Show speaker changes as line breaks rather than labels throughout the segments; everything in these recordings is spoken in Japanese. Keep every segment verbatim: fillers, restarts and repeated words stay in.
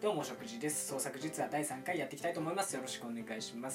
どうも食事です。創作実はだいさんかいやっていきたいと思います。よろしくお願いします。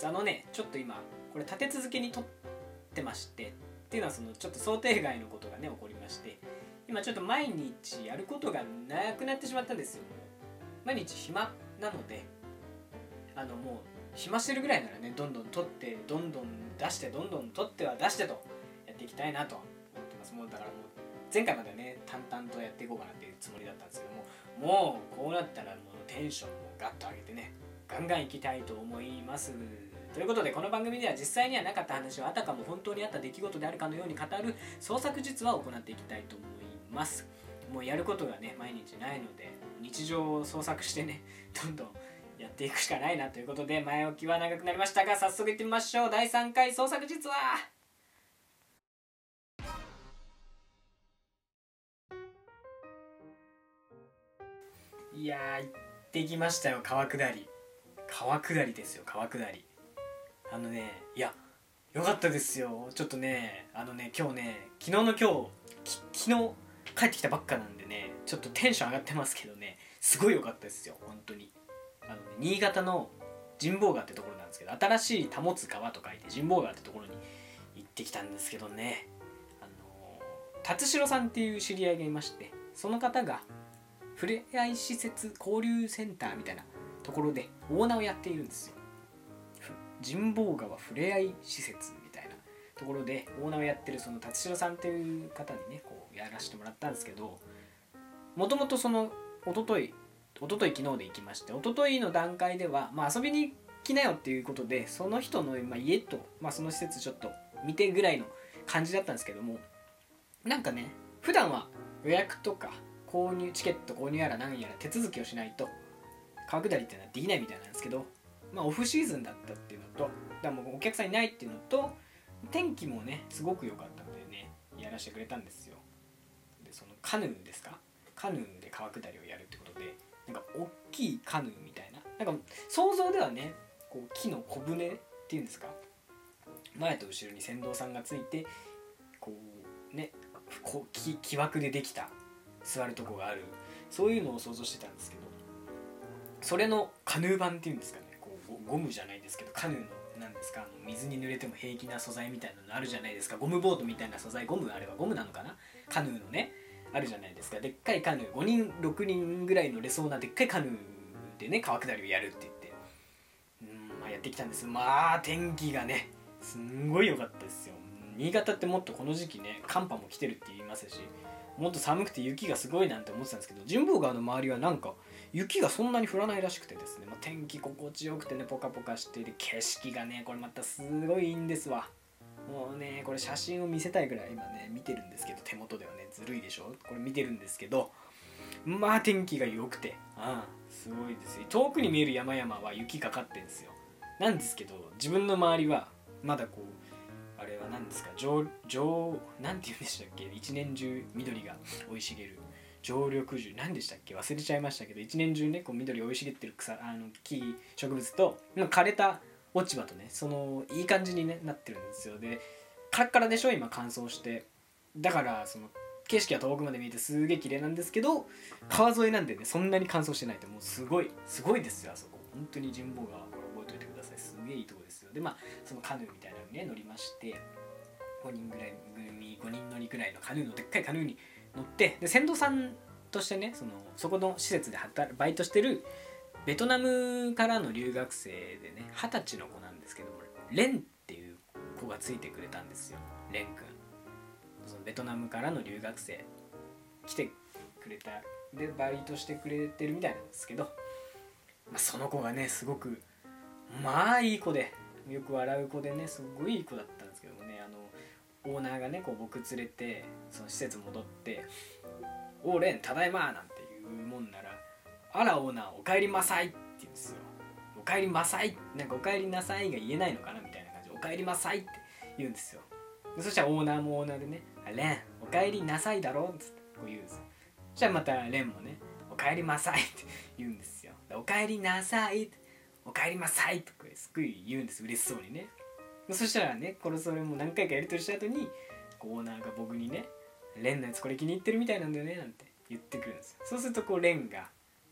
あのねちょっと今これ立て続けに撮ってまして、っていうのはそのちょっと想定外のことがね起こりまして、今ちょっと毎日やることがなくなってしまったんですよ。もう毎日暇なので、あのもう暇してるぐらいならねどんどん撮ってどんどん出してどんどん撮っては出してとやっていきたいなと思ってます。もうだからもう前回まではね淡々とやっていこうかなっていうつもりだったんですけども、もうこうなったらもうテンションをガッと上げてねガンガンいきたいと思います。ということでこの番組では実際にはなかった話をあたかも本当にあった出来事であるかのように語る創作実話を行っていきたいと思います。もうやることがね毎日ないので日常を創作してねどんどんやっていくしかないなということで、前置きは長くなりましたが早速いってみましょう。だいさんかい創作実話。いやー行ってきましたよ。川下り川下りですよ。川下りあのねいやよかったですよ。ちょっとねあのね今日ね昨日の今日き昨日帰ってきたばっかなんでねちょっとテンション上がってますけどね、すごいよかったですよ本当に。あのね新潟の神保川ってところなんですけど、新しい保つ川と書いて神保川ってところに行ってきたんですけどね、あの達代さんっていう知り合いがいまして、その方がふれあい施設交流センターみたいなところでオーナーをやっているんですよ。神保川ふれあい施設みたいなところでオーナーをやってるその達代さんっていう方にねこうやらせてもらったんですけど、もともとその一昨日一昨日昨日で行きまして、一昨日の段階では、まあ、遊びに来なよっていうことでその人の、まあ、家と、まあ、その施設ちょっと見てぐらいの感じだったんですけども、なんかね普段は予約とか購入チケット購入やら何やら手続きをしないと川下りっていうのはできないみたいなんですけど、まあ、オフシーズンだったっていうのと、だからもうお客さんいないっていうのと、天気もねすごく良かったのでねやらせてくれたんですよ。でそのカヌーですか、カヌーで川下りをやるってことで、なんか大きいカヌーみたいな、なんか想像ではねこう木の小舟っていうんですか、前と後ろに船頭さんがついてこうねこう 木, 木枠でできた座るとこがある、そういうのを想像してたんですけど、それのカヌー版っていうんですかね、こうゴムじゃないですけどカヌーのなんですか、あの水に濡れても平気な素材みたいなのあるじゃないですか。ゴムボートみたいな素材、ゴムあれはゴムなのかな、カヌーのねあるじゃないですか。でっかいカヌーごにんろくにんぐらい乗れそうなでっかいカヌーでね川下りをやるって言って、うん、まあ、やってきたんです。まあ天気がねすんごい良かったですよ。新潟ってもっとこの時期ね寒波も来てるって言いますし、もっと寒くて雪がすごいなんて思ってたんですけど、神保川の周りはなんか雪がそんなに降らないらしくてですね、まあ、天気心地よくてねポカポカしてる景色がねこれまたすごいいいんですわ。もうねこれ写真を見せたいぐらい今ね見てるんですけど、手元ではねずるいでしょこれ見てるんですけど、まあ天気が良くて、ああすごいですよ。遠くに見える山々は雪かかってるんですよ。なんですけど自分の周りはまだこうあれは何ですか、上上なんて言うんでしたっけ、一年中緑が生い茂る常緑樹何でしたっけ忘れちゃいましたけど、一年中ねこう緑生い茂ってる草あの木植物と枯れた落ち葉とねそのいい感じに、ね、なってるんですよ。でカラッカラでしょ今乾燥して、だからその景色は遠くまで見えてすげえ綺麗なんですけど、川沿いなんでねそんなに乾燥してないってもうすごいすごいですよあそこ。本当に神保川これ覚えておいてください。すげえいいとこですよ。でまあそのカヌーみたいなのにね乗りまして、ごにんぐらい組ごにん乗りぐらいのカヌーのでっかいカヌーに乗って、で船頭さんとしてねそのそこの施設で働バイトしてるベトナムからの留学生でね二十歳の子なんですけども、レンっていう子がついてくれたんですよ。レン君、そのベトナムからの留学生来てくれたでバイトしてくれてるみたいなんですけど、まあ、その子がねすごくまあいい子でよく笑う子でねすごいいい子だったんですけどもね、あのオーナーがねこう僕連れてその施設戻って「おーレンただいま」なんて言うもんなら「あらオーナーおかえりまさい」って言うんですよ。おかえりまさい、なんかおかえりなさいが言えないのかなみたいな感じでおかえりまさいって言うんですよ。でそしたらオーナーもオーナーでね「レンおかえりなさいだろ」ってこう言うんですよ。そしたらまたレンもね「おかえりまさい」って言うんですよ。おかえりなさいっておかえりまさいってすっごい言うんです、嬉しそうにね。そしたらねこれそれも何回かやり取りした後にオーナーが僕にね「レンのやつこれ気に入ってるみたいなんだよね」なんて言ってくるんですよ。そうするとこうレンが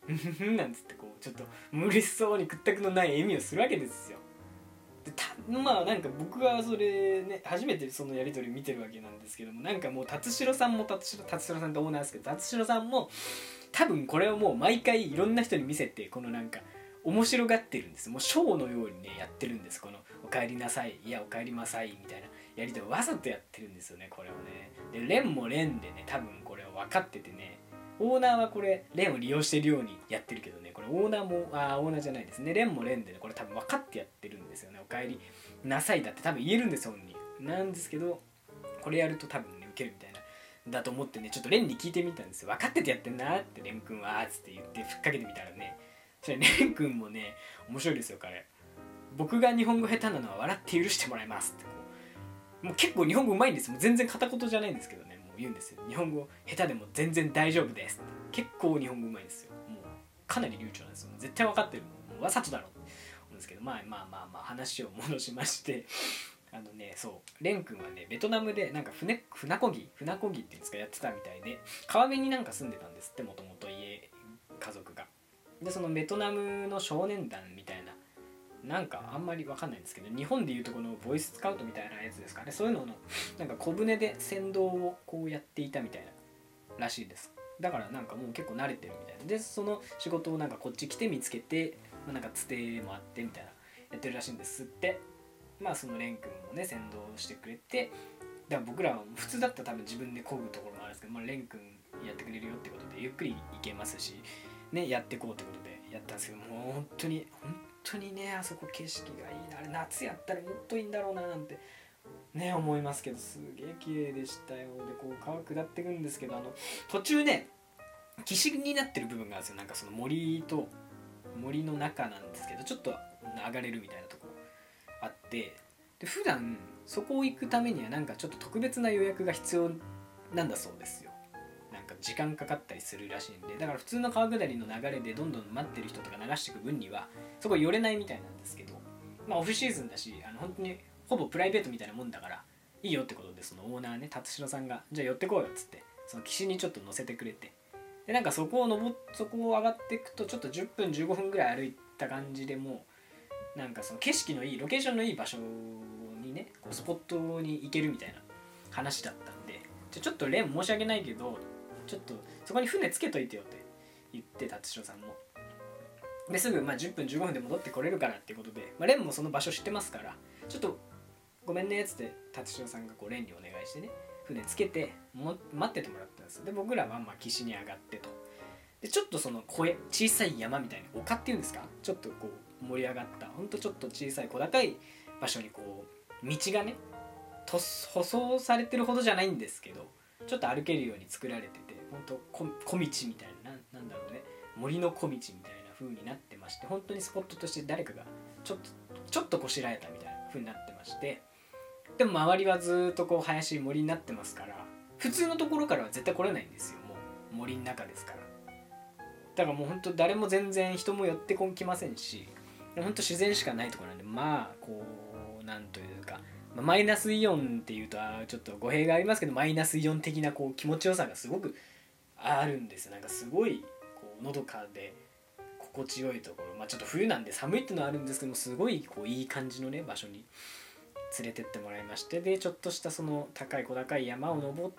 なんつってこうちょっと嬉しそうに屈託のない笑みをするわけですよ。でたまあなんか僕はそれね初めてそのやり取り見てるわけなんですけども、なんかもう達代さんも達代達代さんってオーナーですけど、達代さんも多分これをもう毎回いろんな人に見せてこのなんか面白がってるんです。もうショーのようにねやってるんです。このお帰りなさい、いやお帰りなさいみたいなやり取りをわざとやってるんですよね、これをね。でレンもレンでね多分これを分かっててね、オーナーはこれレンを利用してるようにやってるけどね、これオーナーもあーオーナーじゃないですね、レンもレンでねこれ多分分かってやってるんですよね。お帰りなさいだって多分言えるんですよ本人なんですけど、これやると多分ねウケるみたいなだと思ってねちょっとレンに聞いてみたんですよ。分かっててやってんなってレン君はつって言ってふっかけてみたらね、それレン君もね面白いですよ彼。僕が日本語下手なのは笑って許してもらいますってこう、もう結構日本語うまいんですよ。もう全然片言じゃないんですけどね、もう言うんですよ。日本語下手でも全然大丈夫ですって。結構日本語うまいんですよ。もうかなり流暢なんですよ。絶対分かってるもうわざとだろうって思うんですけど、まあまあまあまあ話を戻しましてあのねそうレン君はねベトナムでなんか船船漕ぎ船漕ぎっていうんですかやってたみたいで、川辺になんか住んでたんですって、もともと家家族が。でそのベトナムの少年団みたいななんかあんまり分かんないんですけど、日本でいうとこのボイススカウトみたいなやつですかね、そういうののなんか小舟で船頭をこうやっていたみたいならしいです。だからなんかもう結構慣れてるみたいな。でその仕事をなんかこっち来て見つけて、まあ、なんかつてもあってみたいなやってるらしいんですって。まあそのレン君もね先導してくれて、だから僕らは普通だったら多分自分で漕ぐところもあるんですけど、まあ、レン君やってくれるよってことでゆっくり行けますしねやっていこうってことでやったんですけど、もう本当に本当にねあそこ景色がいいな、あれ夏やったらもっといいんだろうななんてね思いますけど、すげえ綺麗でしたよ。でこう川下っていくんですけど、あの途中ね岸になってる部分があるんですよ。なんかその森と森の中なんですけどちょっと上がれるみたいなとこあって、で普段そこを行くためにはなんかちょっと特別な予約が必要なんだそうですよ。なんか時間かかったりするらしいんで、だから普通の川下りの流れでどんどん待ってる人とか流していく分にはそこ寄れないみたいなんですけど、まあオフシーズンだしあの本当にほぼプライベートみたいなもんだからいいよってことで、そのオーナーね達代さんがじゃあ寄ってこうよっつってその岸にちょっと乗せてくれて、でなんかそこを登そこを上がっていくとちょっとじゅっぷんじゅうごふんぐらい歩いた感じでもうなんかその景色のいいロケーションのいい場所にねこうスポットに行けるみたいな話だったんで、じゃちょっとレン申し訳ないけどちょっとそこに船つけといてよって言って達代さんもですぐまあじゅっぷんじゅうごふんで戻ってこれるからっていうことで、まあ、レンもその場所知ってますからちょっとごめんねっつって達代さんがこうレンにお願いしてね船つけても待っててもらったんですよ。で僕らはまあ岸に上がってと、でちょっとその小屋小さい山みたいに丘っていうんですか、ちょっとこう盛り上がったほんとちょっと小さい小高い場所にこう道がねと舗装されてるほどじゃないんですけどちょっと歩けるように作られてて、ほんと小道みたいな、な、なんだろうね森の小道みたいな風になってまして、本当にスポットとして誰かがちょっとちょっとこしらえたみたいな風になってまして、でも周りはずっとこう林森になってますから普通のところからは絶対来れないんですよ。もう森の中ですから、だからもう本当誰も全然人も寄ってこきませんし、本当自然しかないところなんで、まあこうなんというか、まあ、マイナスイオンっていうとちょっと語弊がありますけどマイナスイオン的なこう気持ちよさがすごくあるんですよ。なんかすごいこうのどかで心地よいところ、まあちょっと冬なんで寒いっていうのはあるんですけどもすごいこういい感じのね場所に連れてってもらいまして、でちょっとしたその高い小高い山を登って、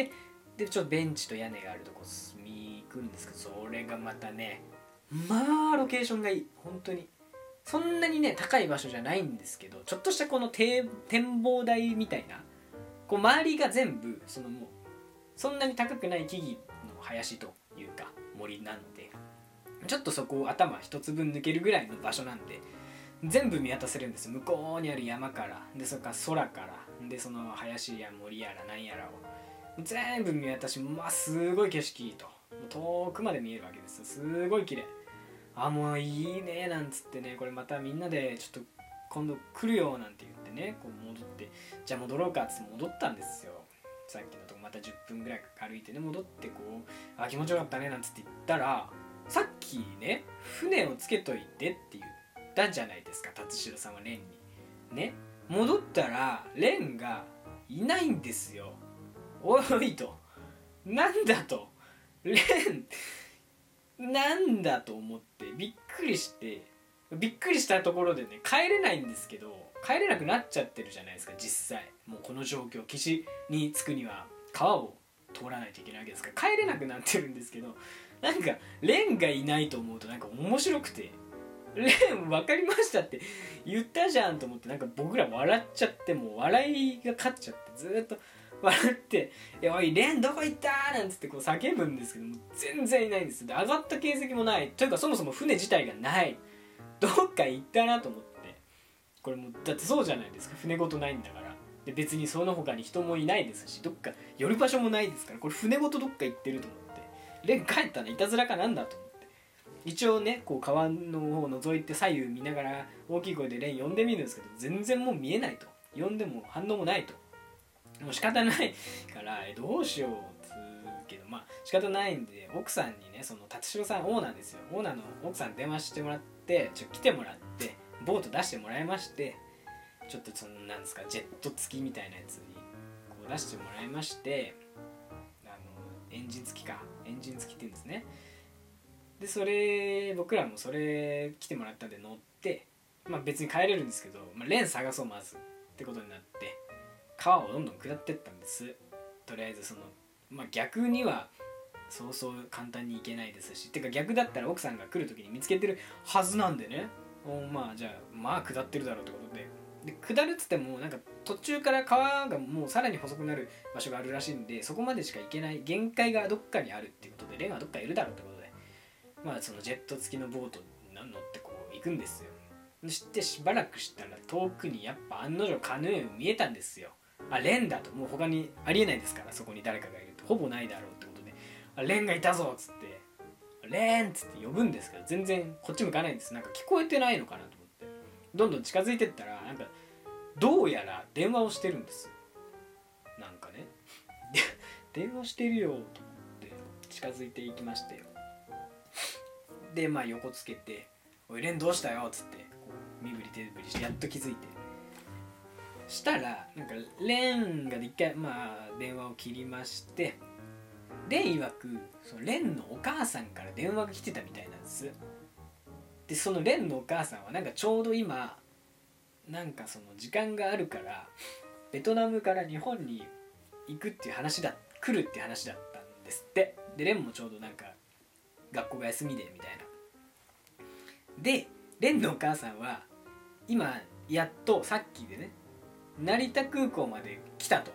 でちょっとベンチと屋根があるとこに行くんですけど、それがまたねまあロケーションがいい。本当にそんなにね高い場所じゃないんですけど、ちょっとしたこの展望台みたいなこう周りが全部そのもうそんなに高くない木々の林というか森なので、ちょっとそこを頭一つ分抜けるぐらいの場所なんで全部見渡せるんです。向こうにある山からでそれから空からでその林や森やら何やらを全部見渡し、まあすごい景色いいと、遠くまで見えるわけです。すごい綺麗。あもういいねなんつってね、これまたみんなでちょっと今度来るよなんて言ってねこう戻って、じゃあ戻ろうかっつって戻ったんですよ。さっきのとこまたじゅっぷんぐらい歩いてね戻ってこうあ気持ちよかったねなんつって言ったら、さっきね船をつけといてって言ったじゃないですか達代さんはレンにね。戻ったらレンがいないんですよ。おいとなんだとレンなんだと思ってびっくりして、びっくりしたところでね帰れないんですけど、帰れなくなっちゃってるじゃないですか実際。もうこの状況、岸に着くには川を通らないといけないわけですから帰れなくなってるんですけど、なんかレンがいないと思うとなんか面白くて、レン分かりましたって言ったじゃんと思って、なんか僕ら笑っちゃって、もう笑いが勝っちゃってずーっと笑って「おいレンどこ行った?」なんつってこう叫ぶんですけども全然いないんです。で上がった形跡もないというか、そもそも船自体がない、どっか行ったなと思って、これもうだってそうじゃないですか、船ごとないんだから。で別にその他に人もいないですし、どっか寄る場所もないですから、これ船ごとどっか行ってると思って、レン帰ったのいたずらかなんだと思って、一応ねこう川の方を覗いて左右見ながら大きい声でレン呼んでみるんですけど、全然もう見えないと、呼んでも反応もないと、もう仕方ないからえどうしようっつうけど、まあ仕方ないんで奥さんにね、その達代さんオーナーですよ、オーナーの奥さんに電話してもらって、ちょっと来てもらってボート出してもらいまして、ちょっとそのなんですかジェット付きみたいなやつにこう出してもらいまして、あのエンジン付きかエンジン付きって言うんですね。でそれ僕らもそれ来てもらったんで乗って、まあ別に帰れるんですけど、まあ、レン探そうまずってことになって川をどんどん下ってったんです。とりあえずそのまあ逆にはそうそう簡単に行けないですし、てか逆だったら奥さんが来る時に見つけてるはずなんでね、まあじゃあまあ下ってるだろうってことで、で下るっつってもなんか途中から川がもうさらに細くなる場所があるらしいんで、そこまでしか行けない限界がどっかにあるっていうことで、レンはどっかいるだろうってことで、まあそのジェット付きのボートに乗ってこう行くんですよ。そしてしばらくしたら遠くにやっぱ案の定カヌー見えたんですよ。あレンだと、もう他にありえないですから、そこに誰かがいるとほぼないだろうってことで、あレンがいたぞっつってレンっつって呼ぶんですけど、全然こっち向かないんです。なんか聞こえてないのかなと思って、どんどん近づいてったらなんかどうやら電話をしてるんです。なんかね電話してるよと思って近づいていきましてよ。でまあ横つけて「おいレンどうしたよ」っつってこう身振り手振りしてやっと気づいて、したらなんかレンが一回まあ電話を切りまして、レン曰くそのレンのお母さんから電話が来てたみたいなんです。でそのレンのお母さんはなんかちょうど今なんかその時間があるからベトナムから日本に行くっていう話だ来るっていう話だったんですって。でレンもちょうどなんか学校が休みでみたいな。でレンのお母さんは今やっとさっきでね成田空港まで来たと。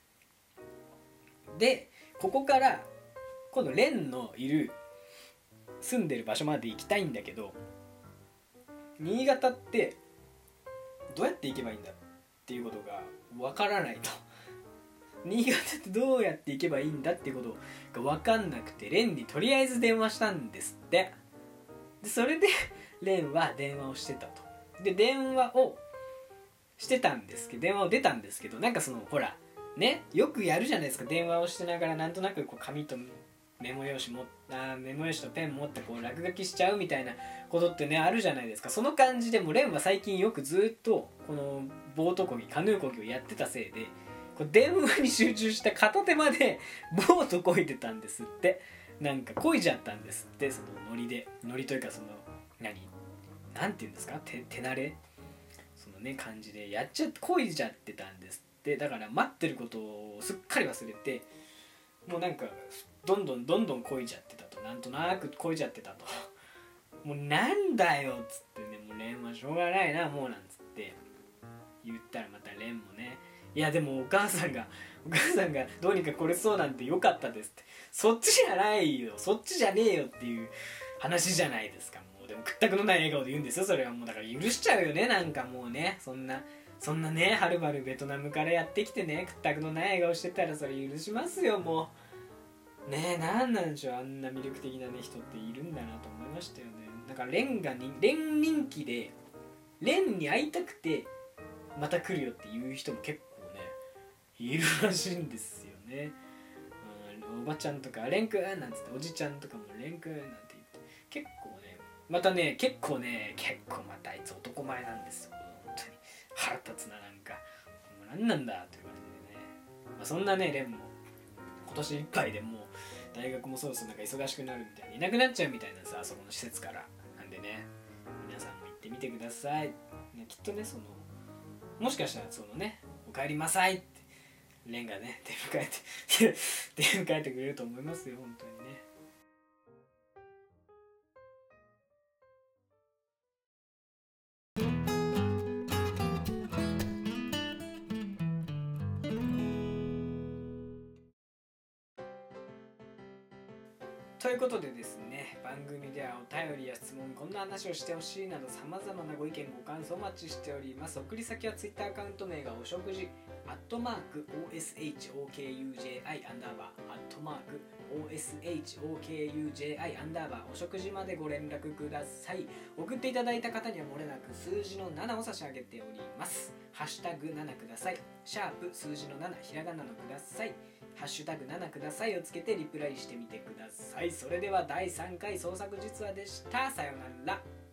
でここから今度レンのいる住んでる場所まで行きたいんだけど、新潟ってどうやって行けばいいんだっていうことがわからないと新潟ってどうやって行けばいいんだっていうことが分かんなくて、レンにとりあえず電話したんですって。でそれでレンは電話をしてたと。で電話をしてたんですけど電話を出たんですけど、なんかそのほらねよくやるじゃないですか、電話をしてながらなんとなくこう紙とメモ用紙もあメモ用紙とペン持ってこう落書きしちゃうみたいなことってねあるじゃないですか。その感じでもレンは最近よくずっとこのボート漕ぎカヌー漕ぎをやってたせいでこう電話に集中した片手までボート漕いでたんですって。なんか漕いじゃったんですって、そのノリでノリというかその何なんていうんですか 手, 手慣れそのね感じでやっちゃって漕いじゃってたんですって。だから待ってることをすっかり忘れてもうなんかどんどんどんどん漕いじゃってたと、なんとなく漕いじゃってたともうなんだよっつってね、もうレンはしょうがないなもうなんつって言ったらまたレンもね、いやでもお母さんがお母さんがどうにか来れそうなんてよかったですって、そっちじゃないよそっちじゃねえよっていう話じゃないですか。もうでも屈託のない笑顔で言うんですよそれは。もうだから許しちゃうよね、なんかもうねそんなそんなねはるばるベトナムからやってきてね屈託のない笑顔してたらそれ許しますよもうねえ。なんなんでしょう、あんな魅力的なね人っているんだなと思いましたよね。だからレンがにレン人気でレンに会いたくてまた来るよっていう人も結構ねいるらしいんですよね。おばちゃんとかレンくんなんつっておじちゃんとかもレンくんなんて言って結構ねまたね結構ね結構またあいつ男前なんですよ本当に腹立つな、なんかもう何なんだという感じでね、まあ、そんなねレンも今年いっぱいでもう大学もそろそろなんか忙しくなるみたいにいなくなっちゃうみたいなんですあそこの施設から。なんでね、皆さんも行ってみてください、ね、きっとねそのもしかしたらそのねお帰りなさいってレンがね出迎えて出迎えてくれると思いますよ本当にね。ということでですね、番組ではお便りや質問、こんな話をしてほしいなどさまざまなご意見ご感想お待ちしております。送り先は Twitter アカウント名がお食事アットマーク オーエスエイチオーケーユージェーアイ アンダーバーアットマーク オーエスエイチオーケーユージェーアイ アンダーバーお食事までご連絡ください。送っていただいた方にはもれなく数字のななを差し上げております。ハッシュタグななください、シャープ数字のなな、ひらがなのください、ハッシュタグななくださいをつけてリプライしてみてください。それではだいさんかい創作実話でした。さようなら。